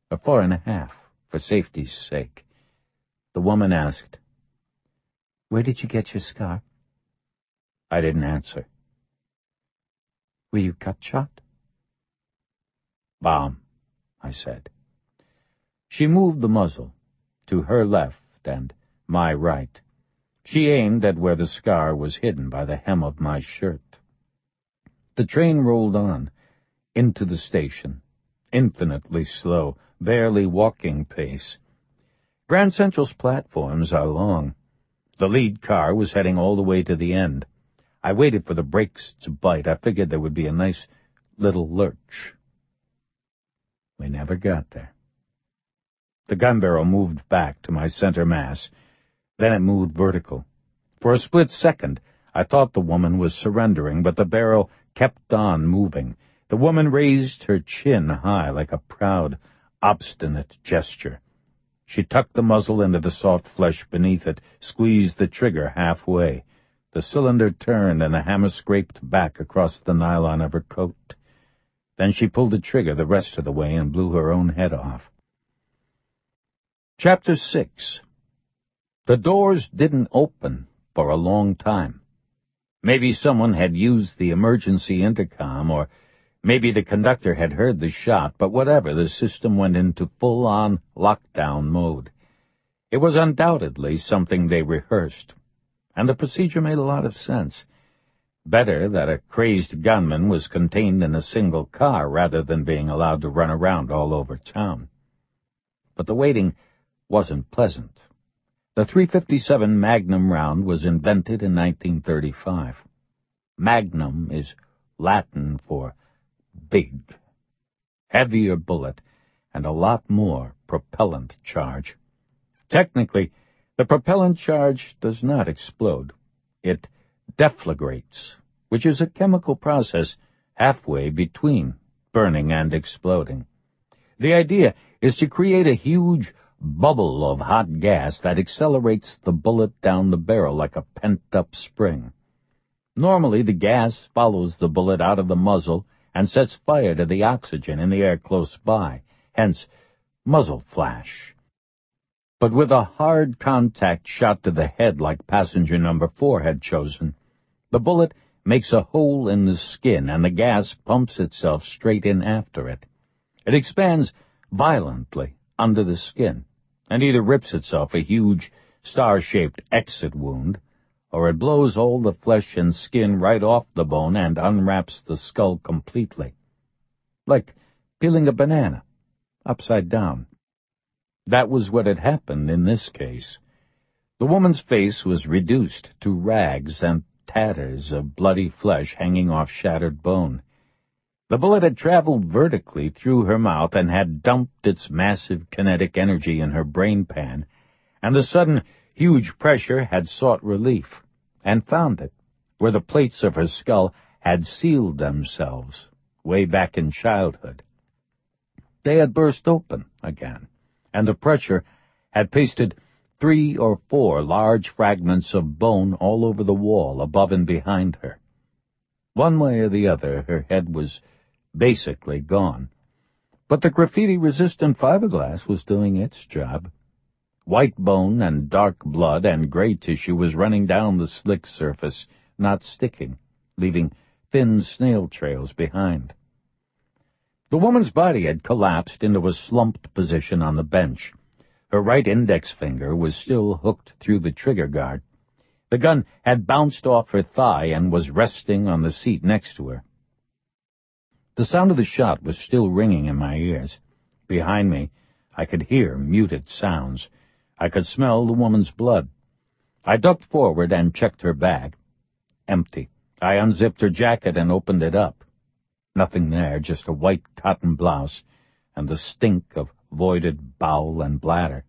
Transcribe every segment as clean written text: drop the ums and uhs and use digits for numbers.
or 4.5, for safety's sake. The woman asked, "Where did you get your scar?" I didn't answer. "Were you cut shot?" "Bomb," I said. She moved the muzzle to her left and my right. She aimed at where the scar was hidden by the hem of my shirt. The train rolled on, into the station, infinitely slow, barely walking pace. Grand Central's platforms are long. The lead car was heading all the way to the end. I waited for the brakes to bite. I figured there would be a nice little lurch. We never got there. The gun barrel moved back to my center mass. Then it moved vertical. For a split second, I thought the woman was surrendering, but the barrel kept on moving. The woman raised her chin high like a proud, obstinate gesture. She tucked the muzzle into the soft flesh beneath it, squeezed the trigger halfway. The cylinder turned and the hammer scraped back across the nylon of her coat. Then she pulled the trigger the rest of the way and blew her own head off. Chapter 6. The doors didn't open for a long time. Maybe someone had used the emergency intercom, or maybe the conductor had heard the shot, but whatever, the system went into full-on lockdown mode. It was undoubtedly something they rehearsed, and the procedure made a lot of sense. Better that a crazed gunman was contained in a single car rather than being allowed to run around all over town. But the waiting wasn't pleasant. The .357 Magnum round was invented in 1935. Magnum is Latin for big. Heavier bullet and a lot more propellant charge. Technically, the propellant charge does not explode. It deflagrates, which is a chemical process halfway between burning and exploding. The idea is to create a huge bubble of hot gas that accelerates the bullet down the barrel like a pent-up spring. Normally, the gas follows the bullet out of the muzzle and sets fire to the oxygen in the air close by, hence muzzle flash. But with a hard contact shot to the head like passenger number 4 had chosen, the bullet makes a hole in the skin and the gas pumps itself straight in after it. It expands violently under the skin, and either rips itself a huge, star-shaped exit wound, or it blows all the flesh and skin right off the bone and unwraps the skull completely. Like peeling a banana, upside down. That was what had happened in this case. The woman's face was reduced to rags and tatters of bloody flesh hanging off shattered bone. The bullet had traveled vertically through her mouth and had dumped its massive kinetic energy in her brain pan, and the sudden, huge pressure had sought relief, and found it, where the plates of her skull had sealed themselves, way back in childhood. They had burst open again, and the pressure had pasted 3 or 4 large fragments of bone all over the wall above and behind her. One way or the other, her head was basically gone. But the graffiti-resistant fiberglass was doing its job. White bone and dark blood and gray tissue was running down the slick surface, not sticking, leaving thin snail trails behind. The woman's body had collapsed into a slumped position on the bench. Her right index finger was still hooked through the trigger guard. The gun had bounced off her thigh and was resting on the seat next to her. The sound of the shot was still ringing in my ears. Behind me, I could hear muted sounds. I could smell the woman's blood. I ducked forward and checked her bag. Empty. I unzipped her jacket and opened it up. Nothing there, just a white cotton blouse and the stink of voided bowel and bladder.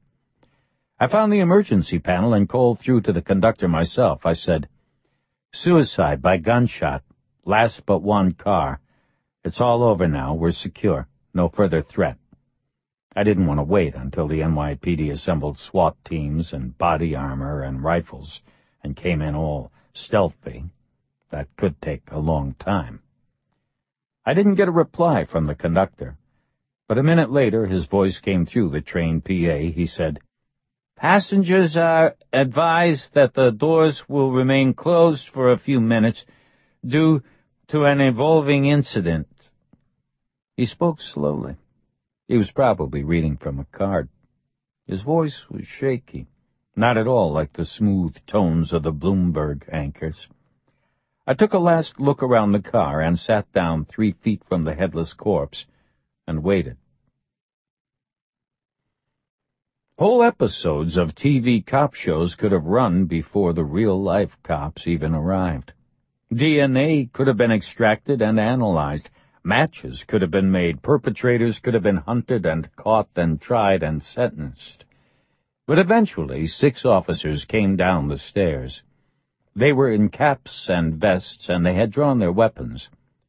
I found the emergency panel and called through to the conductor myself. I said, "Suicide by gunshot. Last but one car. It's all over now. We're secure. No further threat." I didn't want to wait until the NYPD assembled SWAT teams and body armor and rifles and came in all stealthy. That could take a long time. I didn't get a reply from the conductor. But a minute later his voice came through the train PA. He said, "Passengers are advised that the doors will remain closed for a few minutes due to an evolving incident." He spoke slowly. He was probably reading from a card. His voice was shaky, not at all like the smooth tones of the Bloomberg anchors. I took a last look around the car and sat down 3 feet from the headless corpse and waited. Whole episodes of TV cop shows could have run before the real-life cops even arrived. DNA could have been extracted and analyzed. Matches could have been made. Perpetrators could have been hunted and caught and tried and sentenced. But eventually 6 officers came down the stairs. They were in caps and vests, and they had drawn their weapons.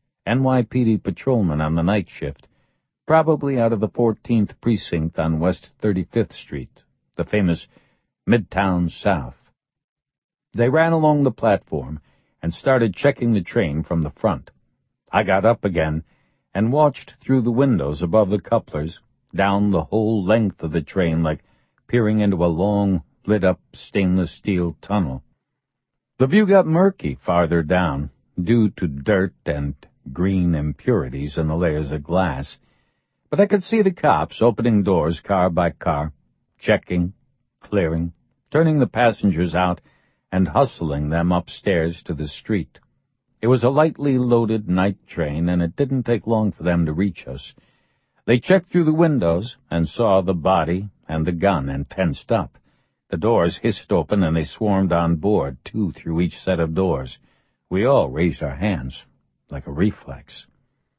NYPD patrolmen on the night shift, probably out of the 14th Precinct on West 35th Street, the famous Midtown South. They ran along the platform and started checking the train from the front. I got up again and watched through the windows above the couplers, down the whole length of the train like peering into a long, lit-up stainless steel tunnel. The view got murky farther down, due to dirt and green impurities in the layers of glass, but I could see the cops opening doors car by car, checking, clearing, turning the passengers out, and hustling them upstairs to the street. It was a lightly loaded night train, and it didn't take long for them to reach us. They checked through the windows and saw the body and the gun and tensed up. The doors hissed open and they swarmed on board, 2 through each set of doors. We all raised our hands, like a reflex.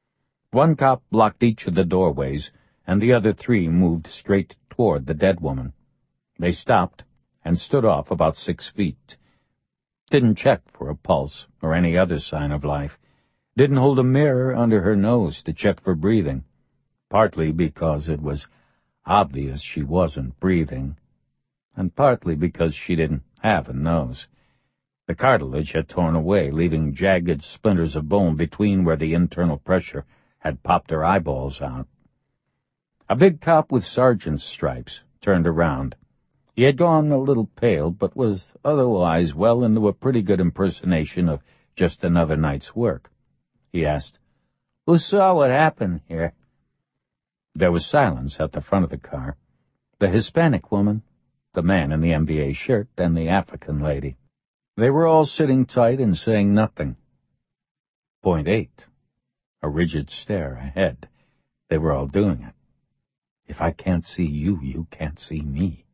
1 cop blocked each of the doorways, and the other 3 moved straight toward the dead woman. They stopped and stood off about 6 feet. Didn't check for a pulse or any other sign of life. Didn't hold a mirror under her nose to check for breathing, partly because it was obvious she wasn't breathing, and partly because she didn't have a nose. The cartilage had torn away, leaving jagged splinters of bone between where the internal pressure had popped her eyeballs out. A big cop with sergeant's stripes turned around. He had gone a little pale, but was otherwise well into a pretty good impersonation of just another night's work. He asked, "Who saw what happened here?" There was silence at the front of the car. The Hispanic woman, the man in the NBA shirt, and the African lady. They were all sitting tight and saying nothing. Point 8. A rigid stare ahead. They were all doing it. If I can't see you, you can't see me.